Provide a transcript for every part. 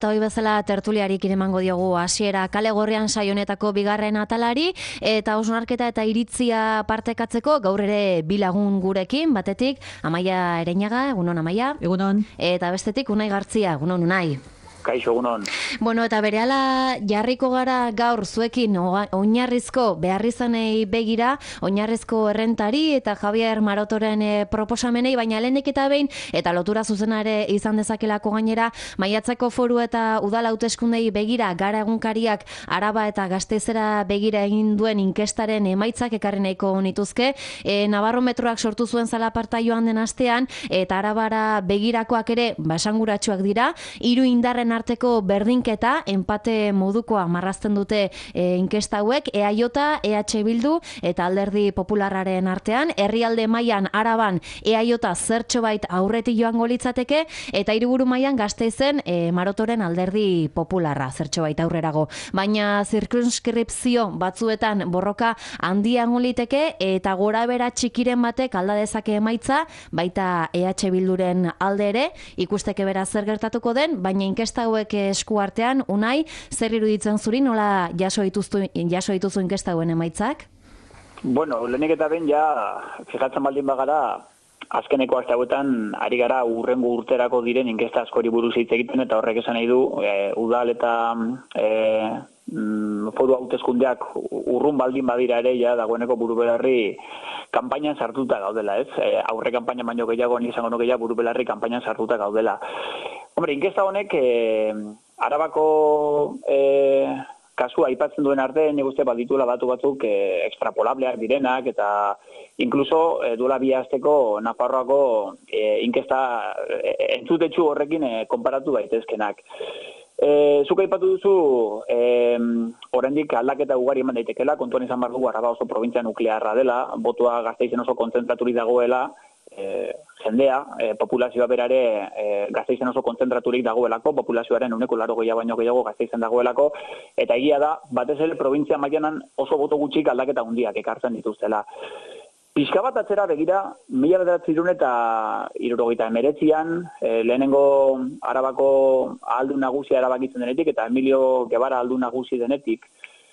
Eta hoi bezala tertuliarik emango diogu hasiera Kale Gorrian saionetako bigarren atalari eta hausnarketa eta iritzia partekatzeko gaur ere bi lagun gurekin, batetik Amaia Ereñaga, egunon Amaia. Egunon. Eta bestetik Unai Gartzia, egunon Unai. Kaixo, egunon. Bueno, eta berehala jarriko gara gaur zuekin oinarrizko beharrizanei begira, oinarrizko errentari eta Javier Marotoren proposamenei, baina lehenik eta behin, eta lotura zuzenare izan dezakelako gainera, Maiatzeko Foru eta Udal hauteskundei begira, gara egunkariak Araba eta Gasteizera begira egin duen inkestaren emaitzak ekarri nahiko nituzke, Nabarrometroak sortu zuen zalaparta joan den astean, eta Arabara begirakoak ere basanguratsuak dira, 3 indarren arteko berdinketa, enpate modukoa marrazten dute inkesta hauek, EAJ, EH Bildu eta Alderdi Popularraren artean, herrialde mailan Araban EAJ zertxobait aurretik joango litzateke, eta hiriburu mailan Gasteizen Marotoren Alderdi Popularra zertxobait aurrerago. Baina zirkunskripzio batzuetan borroka handiago liteke eta gorabehera txikiren batek alda dezake emaitza, baita EH Bilduren alde ere, ikusteke beraz zer gertatuko den, baina inkesta hauek esku artean, Unai, zer iruditzen zuri, nola jaso dituzu inkesta hauen emaitzak? Bueno, lehenik eta ben ja, fijatzen baldin bagara, azkeneko aste hauetan ari gara urrengo urterako diren inkesta askori buruz hitz egiten, eta horrek esan nahi du, udal eta foru hauteskundeak urrun baldin badira ere, ja, dagoeneko burubelarri kanpainan sartuta gaudela, ez? Aurre kanpaina baino gehiago, ni izango nuke ja burubelarri kanpainan sartuta gaudela. Hombre, inkesta honek Arabako kasua aipatzen duen arte, nik uste badituela datu batzuk extrapolableak direnak, eta inkluso duela 2 asteko Nafarroako inkesta entzutetsu horrekin konparatu daitezkenak. Zuk aipatu duzu, oraindik aldaketa ugari eman daitekela, kontuan izan behar dugu Araba oso probintzia nuklearra dela, botoa Gasteizen oso kontzentraturik dagoela, jendea, populazioa berare Gasteizen oso kontzentraturik dagoelako, populazioaren 80% baino gehiago Gasteizen dagoelako, eta egia da, batez ere probintzia mailanan oso boto gutxik aldaketa handiak ekartzen dituztela. Pixka bat atzera begira, 1979an, lehenengo Arabako ahaldun nagusia erabakitzen denetik, eta Emilio Guevara ahaldun nagusi denetik,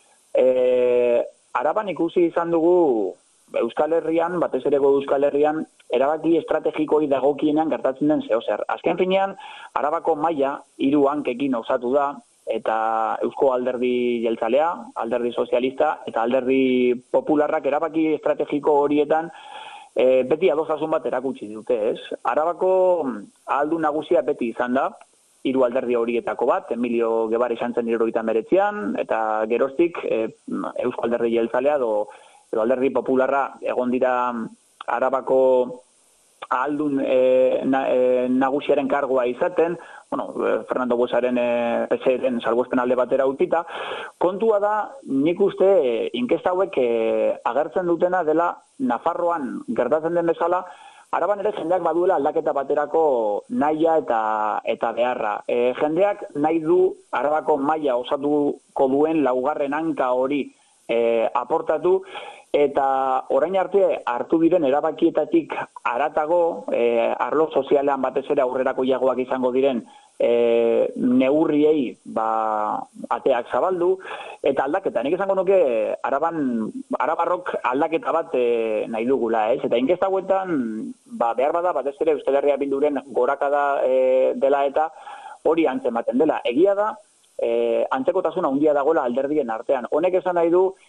Araban ikusi izan dugu Euskal Herrian, batez ere Euskal Herrian, erabaki estrategikoi dagokienean gertatzen den zeozer. Azken finean, Arabako maila 3 hankekin osatu da, eta Eusko Alderdi Jeltzalea, Alderdi Sozialista eta Alderdi Popularrak erabaki estrategiko horietan beti adostasun bat erakutsi dute, ez? Arabako ahaldun nagusia beti izan da, 3 alderdi horietako bat, Emilio Guevara izan zen 1979an, eta geroztik Eusko Alderdi Jeltzalea edo Alderdi Popularra egon dira Arabako ahaldun nagusiaren kargoa izaten, Fernando Buesaren PSeren salbuespen alde batera utzita. Kontua da, nik uste inkesta hauek agertzen dutena dela Nafarroan gertatzen den bezala, Araban ere jendeak baduela aldaketa baterako nahia eta beharra. Jendeak nahi du Arabako maila osatuko duen 2. hanka hori aportatu, eta orain arte hartu diren erabakietatik haratago, arlo sozialean batez ere aurrerakoiagoak izango diren neurriei ateak zabaldu, eta aldaketa, nik esango nuke Arabarrok aldaketa bat nahi dugula, ez? Eta inkesta hauetan, behar bada, batez ere Euskal Herria Bilduren gorakada dela eta hori antzematen dela. Egia da, antzekotasuna handia dagoela alderdien artean. Honek esan nahi du,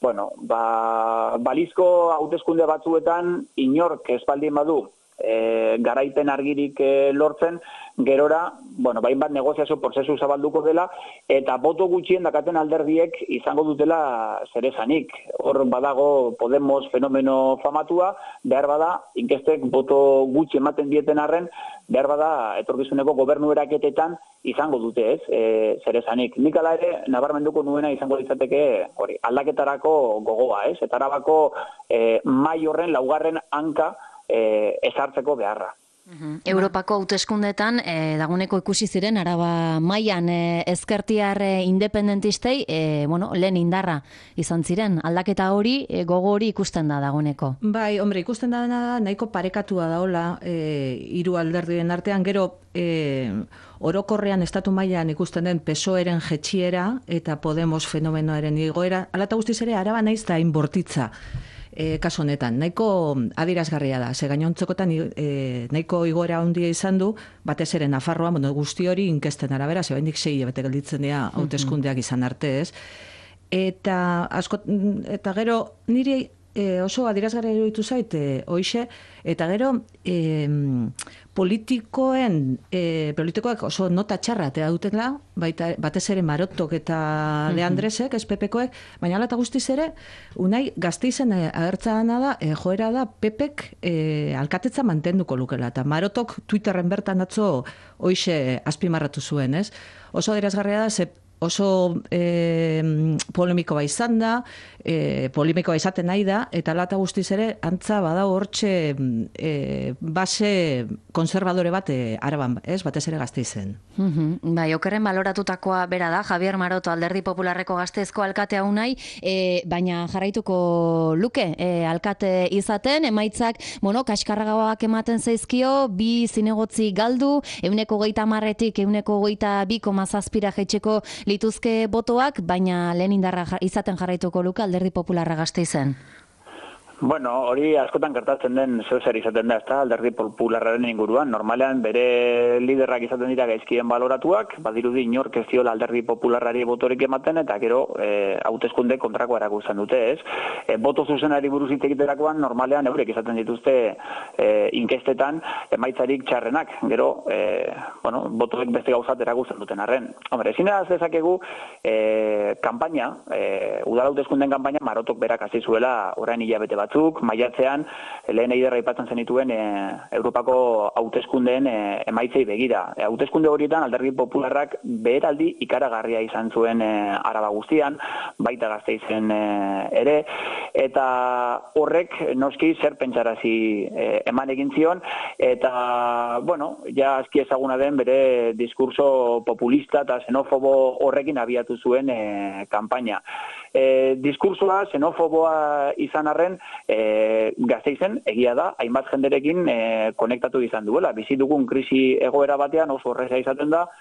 balizko hauteskunde batzuetan inork ez baldin badu garaipen argirik lortzen, gerora, bainbat negoziazio prozesu zabalduko dela, eta boto gutxien dakaten alderdiek izango dutela zeresanik. Hor badago Podemos fenomeno famatua, behar bada, inkestek boto gutxi ematen dieten arren, behar bada, etorkizuneko gobernu eraketetan izango dute, ez, zeresanik. Nik ala ere, nabarmenduko nuena izango litzateke, aldaketarako gogoa, ez, eta Arabako mai horren 2. hanka ezartzeko beharra. Europako hauteskundeetan dagoeneko ikusi ziren Araba mailan ezkertiar independentistei lehen indarra izan ziren. Aldaketa hori, gogo hori ikusten da dagoeneko. Bai, hombre, ikusten da nahiko parekatua daola 3 alderdien artean, gero orokorrean estatu mailan ikusten den PSOEren jetxiera eta Podemos fenomenoaren igoera, hala eta guztiz ere Araba naiz da inbortitza. Kasu honetan, nahiko adierazgarria da, ze gainontzekotan nahiko igoera handia izan du, batez ere Nafarroa, guzti hori inkesten arabera, ze oraindik 6 hilabete gelditzen dira hauteskundeak izan arte, ez? Eta gero niri oso adierazgarria iruditu zait, hoixe, eta gero politikoek oso nota txarra atea dutela, batez ere Marotok eta De Andresek, SPPkoek, baina hala eta guztiz ere, Unai Gasteizen agertzana da, joera da Pepek alkatetza mantenduko lukela, eta Marotok Twitterren bertan atzo hoixe azpimarratu zuen, ez? Oso adierazgarria da, oso polemikoa izan da, polemikoa izaten nahi da, eta lata guztiz ere, antza badau hortxe base konservadore bat Araban, ez, batez ere Gasteizen. Bai, okerren baloratutakoa bera da, Javier Maroto Alderdi Popularreko Gasteizko alkatea Unai, baina jarraituko luke alkate izaten, emaitzak, kaskarragagoak ematen zaizkio, 2 zinegotzi galdu, 130-tik 122,7 jaitseko lituzke botoak, baina lehen indarra izaten jarraituko luke Alderdi Popularra Gasteizen. Bueno, hori askotan gertatzen den zer izaten da, ezta, Alderdi Popularraren inguruan. Normalean bere liderrak izaten dira gaizkien baloratuak, badirudi inork ez diola Alderdi Popularrari botorik ematen, eta gero hauteskunde kontrako erakusten dute, ez? Boto zuzenari buruz hitz egiterakoan normalean eurek izaten dituzte inkestetan emaitzarik txarrenak, gero botoek beste gauzat erakusten duten arren. Hombre, ezin da dezakegu kanpaina, udal hauteskunden kanpaina Marotok berak hasi zuela orain hilabete batzuk, maiatzean lehen eiderra aipatzen zenituen Europako hauteskundeen emaitzei begira. Hauteskunde horietan Alderdi Popularrak beheraldi ikaragarria izan zuen Araba guztian, baita Gasteizen ere, eta horrek noski zer pentsarazi eman egin zion, eta, ja azki ezaguna den bere diskurso populista eta xenofobo horrekin abiatu zuen kanpaina. Diskursoa xenofoboa izan arren, Gasteizen egia da, hainbat jenderekin konektatu izan duela. Bizi dugun krisi egoera batean oso horreza izaten da,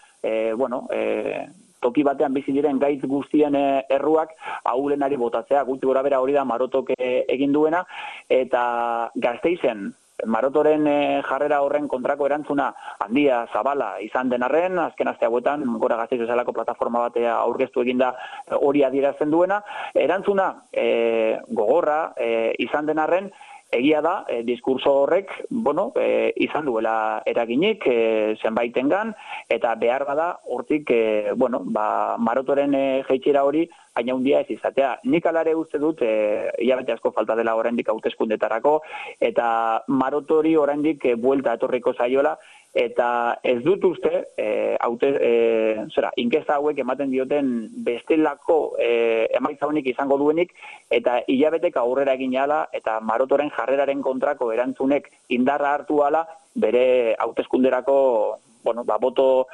toki batean bizi diren gaitz guztien erruak ahulenari botatzea, gutxi gora bera hori da Marotok egin duena, eta Gasteizen Marotoren jarrera horren kontrako erantzuna handia, zabala izan den arren, azken aste hauetan Gora Gasteiz bezalako plataforma batea aurkeztu eginda hori adierazten duena, erantzuna gogorra izan den arren, egia da, diskurso horrek, izan duela eraginik zenbaitengan, eta behar bada hortik, Marotoren jeitsiera hori haina handia ez izatea. Nik alare uste dut, hilabete asko falta dela oraindik hauteskundetarako, eta Marotori oraindik buelta etorriko zaiola, eta ez dut uste, inkesta hauek ematen dioten bestelako emaitza honik izango duenik, eta hilabetek aurrera egin ala, eta Marotoren jarreraren kontrako erantzunek indarra hartu ala, bere hauteskunderako, boto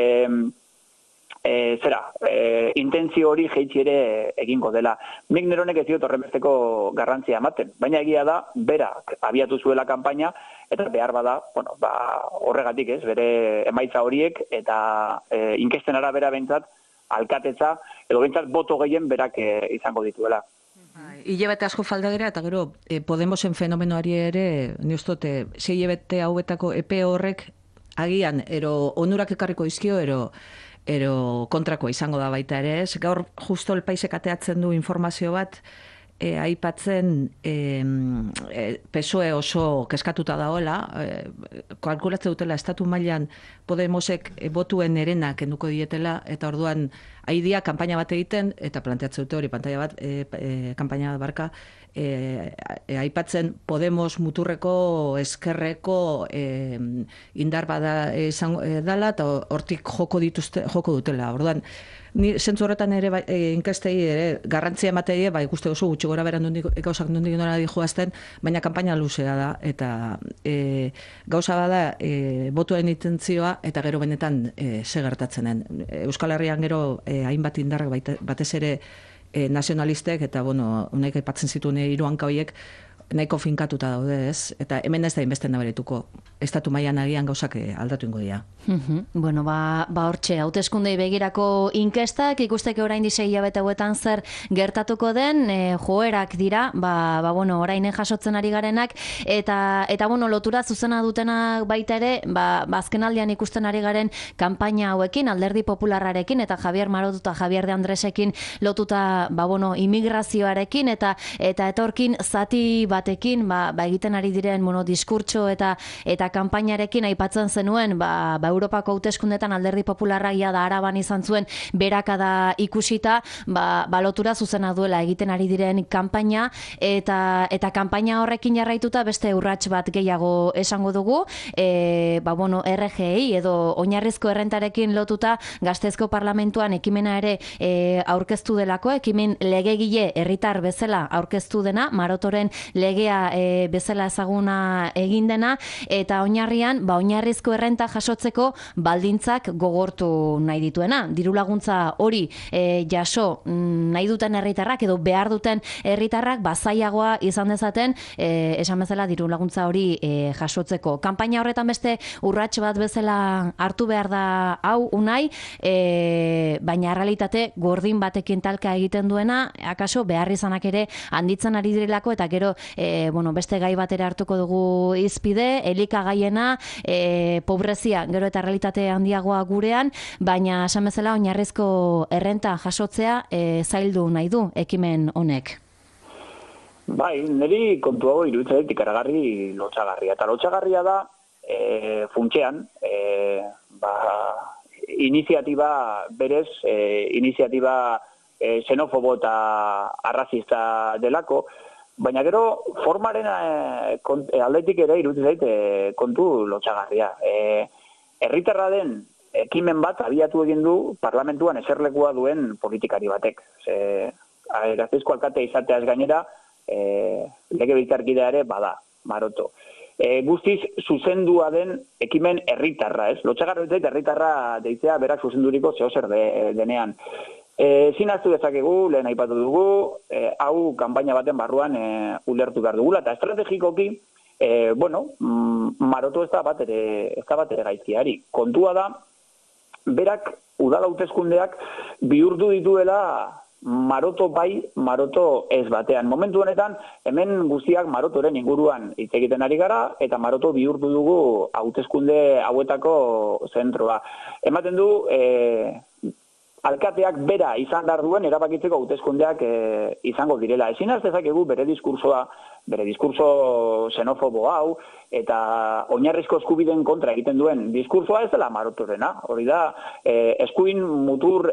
intentzio hori jeitsi ere egingo dela. Nik neronek ez diot horrenbesteko garrantzia ematen, baina egia da, berak abiatu zuela kanpaina, eta behar bada, horregatik ez, bere emaitza horiek, eta inkesten arabera bentsat, alkatetza, edo bentsat boto gehien berak izango dituela. Hilabete asko falta dira, eta gero Podemosen fenomenoari ere, ni uste, 6 hilabete hauetako epe horrek agian, onurak ekarriko izkio, ero kontrakoa izango da baita ere, ez? Gaur justo El Paisek ateatzen du informazio bat, aipatzen PSOE oso keskatuta dagoela, kalkulatze dutela estatu mailan Podemosek botuen erenak kenduko dietela, eta orduan haidia kanpaina bat egiten, eta planteatze dute hori kanpaina barka, aipatzen Podemos muturreko eskerreko indar bada izango dela, eta hortik joko dutela. Orduan, ni zentzu horretan ere inkestei ere garrantzia emateie, ikuste oso gutxi gora bera gauzak nondik nora dijoazten, baina kanpaina luzea da, eta gauza bada botuen intentzioa, eta gero benetan ze gertatzenen. Euskal Herrian gero hainbat indarrak batez ere nazionalistek, eta unek aipatzen zituen hiru hanka horiek, nahiko finkatuta daude, ez? Eta hemen ez da inbeste nabarituko. Estatu mailan agian gauzak aldatu ingo dira. Bueno, hortxe, hauteskundei begirako inkestak, ikusteke orain 6 hilabete hauetan zer gertatuko den, joerak dira, bueno, orain jasotzen ari garenak, eta bueno, lotura zuzena dutenak baita ere, azkenaldian ikusten ari garen kanpaina hauekin, Alderdi Popularrarekin, eta Javier Maroto eta Javier de Andresekin lotuta, bueno, immigrazioarekin, eta etorkin zati batekin, egiten ari diren, bueno, diskurtso eta kanpainarekin aipatzen zenuen, Europako hauteskundetan Alderdi Popularra da Araban izan zuen berakada ikusita, lotura zuzena duela egiten ari diren kanpaina, eta kanpaina horrekin jarraituta beste urrats bat gehiago esango dugu, bueno, RGI edo oinarrizko errentarekin lotuta Gazteizko Parlamentuan ekimena ere aurkeztu delako, ekimen legegile herritar bezala aurkeztu dena, Marotoren legea bezala ezaguna egin dena, eta oinarrian, oinarrizko errenta jasotzeko baldintzak gogortu nahi dituena. Diru laguntza hori jaso nahi duten herritarrak edo behar duten herritarrak zailagoa izan dezaten, esan bezala diru laguntza hori jasotzeko. Kanpaina horretan beste urrats bat bezala hartu behar da hau Unai, baina realitate gordin batekin talka egiten duena, akaso beharrizanak ere handitzen ari direlako, eta gero bueno, beste gai batera hartuko dugu izpide, elikagaiena, pobrezia, gero eta realitate handiagoa gurean, baina esan bezala oinarrizko errenta jasotzea zaildu nahi du ekimen honek. Bai, niri kontu hau iruditzen dut ikaragarri lotsagarria. Eta lotsagarria da, funtsean, iniziatiba berez, iniziatiba xenofobo eta arrazista delako, baina gero formaren aldetik ere iruditzen zait kontu lotsagarria. Herritarra den ekimen bat abiatu egin du parlamentuan eserlekua duen politikari batek. Gasteizko alkate izateaz gainera, legebiltzarkidea ere bada, Maroto. Guztiz zuzendua den ekimen herritarra, ez? Lotsagarria zait herritarra deitzea berak zuzenduriko zeozer denean. Zinaztu dezakegu, lehen aipatu dugu, hau kanpaina baten barruan ulertu behar dugula, eta estrategikoki, bueno, Maroto ez da bat ere gaizkiari. Kontua da, berak udal hauteskundeak bihurtu dituela Maroto bai, Maroto ez batean. Momentu honetan, hemen guztiak Marotoren inguruan hitz egiten ari gara, eta Maroto bihurtu dugu hauteskunde hauetako zentroa. Ematen du, alkateak bera izan behar duen erabakitzeko hauteskundeak izango direla. Ezin az dezakegu bere diskurso xenofobo hau, eta oinarrizko eskubideen kontra egiten duen diskursoa ez dela Marotorena. Hori da, eskuin mutur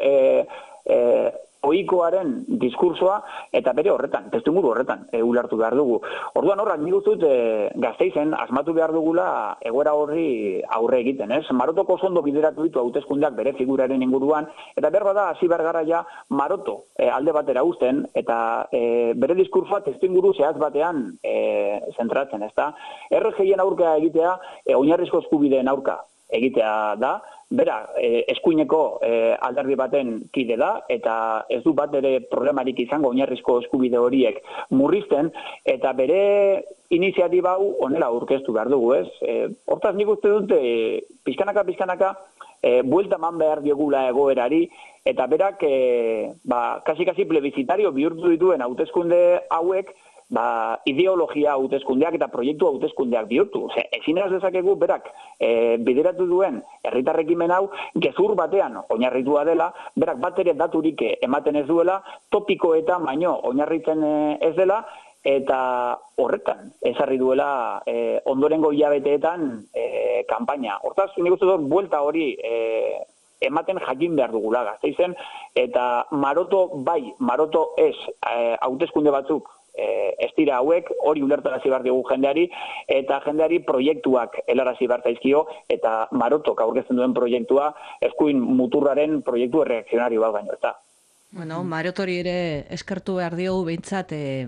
ohikoaren diskursoa, eta bere horretan, testimuru horretan, ulertu behar dugu. Orduan horrak nik uste dut Gasteizen asmatu behar dugula egoera horri aurre egiten, ez? Marotoko oso bideratu ditu hauteskundeak bere figuraren inguruan, eta behar bada hasi behar gara ja Maroto alde batera uzten, eta bere diskursoa testimuru zehaz batean zentratzen, ezta? RGIen aurka egitea, oinarrizko eskubideen aurka egitea da, bera, eskuineko alderdi baten kide da, eta ez du bat ere problemarik izango oinarrizko eskubide horiek murrizten, eta bere iniziatiba hau honela aurkeztu behar dugu, ez? Hortaz nik uste dut, pixkanaka, buelta eman behar diogula egoerari, eta berak, kasi plebizitario bihurtu dituen hauteskunde hauek, ideologia hauteskundeak eta proiektu hauteskundeak bihurtu. Ezin ez dezakegu berak bideratu duen herritarrekimen hau gezur batean oinarritua dela, berak bat ere daturik ematen ez duela, topikoetan baino oinarritzen ez dela, eta horretan ezarri duela ondorengo hilabeteetan kanpaina. Hortaz, nik uste dut, buelta hori ematen jakin behar dugula Gasteizen, eta Maroto bai, Maroto ez hauteskunde batzuk ez dira hauek, hori ulertarazi behar dugu jendeari, eta jendeari proiektuak helarazi behar zaizkio, eta Marotok aurkezten duen proiektua, eskuin muturraren proiektu erreakzionario bat baino, eta. Bueno, Marotori ere eskertu behar diogu behintzat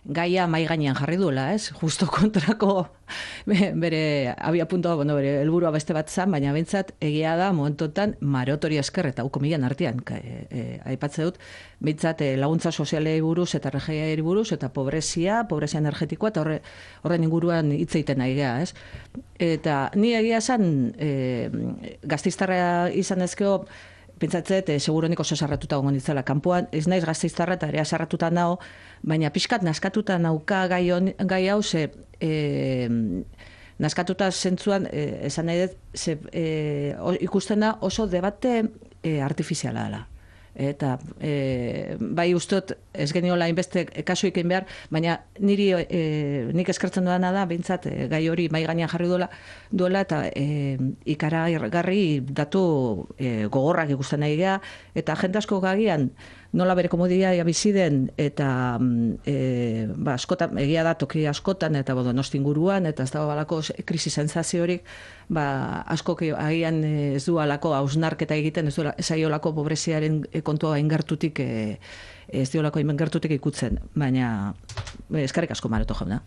gaia mai gainean jarri duela, ez? Justo kontrako bere abiapuntua, bere helburua beste bat zen, baina bentsat egia da momentotan marotori esker eta komilan artean aipatze dut, bentsat laguntza sozialei buruz eta RGIari buruz eta pobrezia energetikoa eta horren inguruan hitz egiten nahi gea, ez? Eta ni egia esan Gasteiztarra izan ezkeo pentsatzet, seguronik oso sarratuta gongo nintzela. Kanpoan, ez naiz Gasteiztarra eta ere sarratuta nao, baina pixkat naskatuta nauka gai hau, naskatuta zentzuan, esan nahi dut, ikusten da oso debate artifiziala dela. Eta bai ustot ez geniola inbeste kasu ikin behar, baina nik eskertzen duena da, behintzat gai hori mai gainean jarri duela eta ikaragarri datu gogorrak ikusten nahi gea, eta jende asko gagian nola bere komoditatea bizi den eta askotan egia da toki askotan eta Donosti inguruan eta ez dago balako krisi sensaziorik, askok agian ez du alako hausnarketa egiten, ez du saiolako pobreziaren kontua ingertutik ez diolako ingertutik ikutzen, baina eskerrik asko Maroto jauna.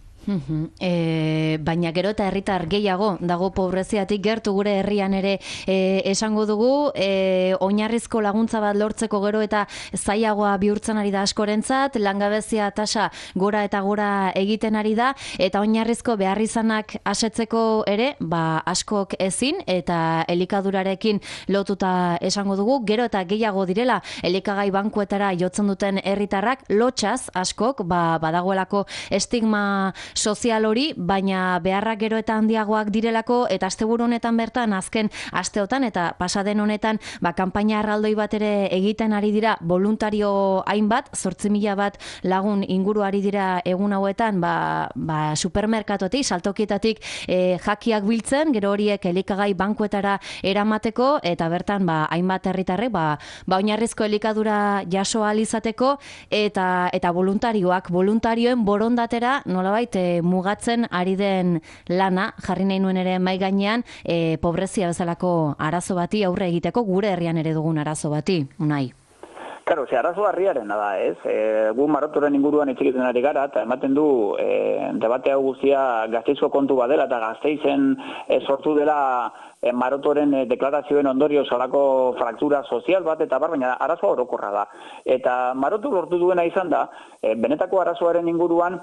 Baina gero eta herritar gehiago dago pobreziatik gertu gure herrian ere esango dugu, oinarrizko laguntza bat lortzeko gero eta zailagoa bihurtzen ari da askorentzat, langabezia tasa gora eta gora egiten ari da, eta oinarrizko beharrizanak asetzeko ere, askok ezin, eta elikadurarekin lotuta esango dugu, gero eta gehiago direla elikagai bankuetara jotzen duten herritarrak, lotxaz askok, badagoelako estigma sozial hori, baina beharrak gero eta handiagoak direlako, eta asteburu honetan bertan, azken asteotan, eta pasaden honetan, kanpaina erraldoi bat ere egiten ari dira, voluntario hainbat, 8.000 bat lagun inguru ari dira egun hauetan, supermerkatotik, saltokietatik jakiak biltzen, gero horiek elikagai bankuetara eramateko, eta bertan, hainbat herritarrek, oinarrizko elikadura jaso ahal izateko, eta voluntarioen borondatera, nolabait, mugatzen ari den lana, jarri nahi nuen ere mai gainean, pobrezia bezalako arazo bati aurre egiteko, gure herrian ere dugun arazo bati, Unai. Claro, arazo harriaren da, ez? Gu Marotoren inguruan hitz egiten ari gara, eta ematen du debate hau guztia Gasteizko kontu bat dela, eta Gasteizen sortu dela Marotoren deklarazioen ondorio salako fraktura sozial bat, eta baina arazoa orokorra da. Eta Marotu lortu duena izan da, benetako arazoaren inguruan,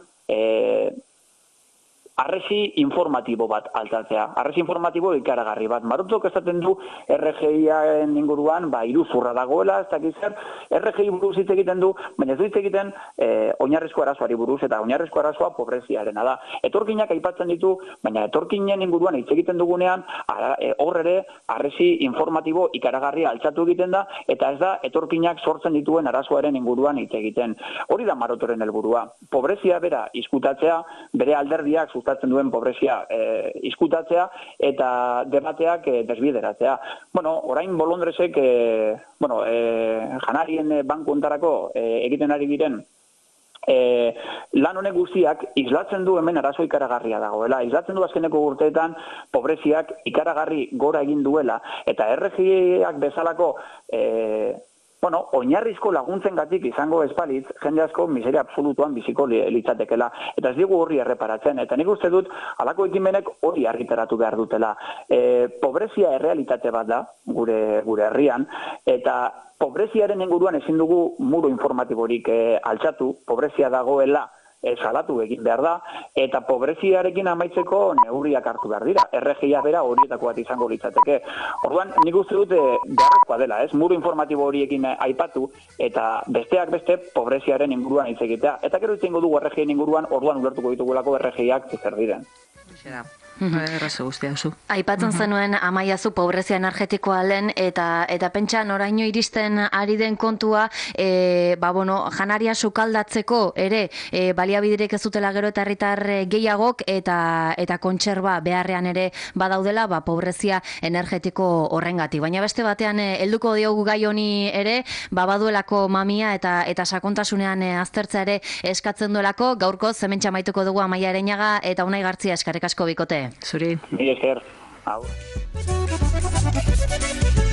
arresi informatibo bat altzatzea. Arresi informatibo ikaragarri bat. Marotok esaten du RGIaren inguruan, iruzurra dagoela, ez dakiz zer, RGI buruz hitz egiten du, baina ez du hitz egiten oinarrizko arazoari buruz, eta oinarrizko arazoa pobreziarena da. Etorkinak aipatzen ditu, baina etorkinen inguruan hitz egiten dugunean, hor ere arresi informatibo ikaragarri altzatu egiten da, eta ez da etorkinak sortzen dituen arazoaren inguruan hitz egiten. Hori da Marotoren helburua. Pobrezia bera izkutatzea, bere alderdiak sustatzen duen pobrezia izkutatzea eta debateak desbideratzea. Orain Bolondresek janarien banku ontarako egiten ari diren lan honek guztiak islatzen du hemen arazo ikaragarria dagoela. Islatzen du azkeneko urteetan pobreziak ikaragarri gora egin duela eta RGIak bezalako oinarrizko laguntzengatik izango espalitz, jende asko miseria absolutuan biziko litzatekela. Eta ez digu horri erreparatzen. Eta nik uste dut, halako ekimenek hori argitaratu behar dutela. Pobrezia errealitate bat da, gure herrian, eta pobreziaren inguruan ezin dugu muro informatiborik altxatu, pobrezia dagoela salatu egin behar da, eta pobreziarekin amaitzeko neurriak hartu behar dira. RGIa bera horietako bat izango litzateke. Orduan, nik uste dut beharrezkoa dela, muro informatibo horiekin aipatu, eta besteak beste pobreziaren inguruan hitz egitea. Eta gero hitz dugu RGIen inguruan, orduan ulertuko ditugulako RGIak zer diren. Errazo guztia zu. Aipatzen zenuen Amaiazu pobrezia energetikoa lehen eta pentsa noraino iristen ari den kontua janaria sukaldatzeko ere baliabiderik ez dutela gero eta herritar gehiagok eta kontserba beharrean ere badaudela pobrezia energetiko horrengatik. Baina beste batean helduko diogu gai honi ere baduelako mamia eta sakontasunean aztertzea ere eskatzen duelako. Gaurko hementxe amaituko dugu Amaia Ereñaga eta Unai Gartzia, eskerrik asko bikote. Zuri. Mila esker. Hau.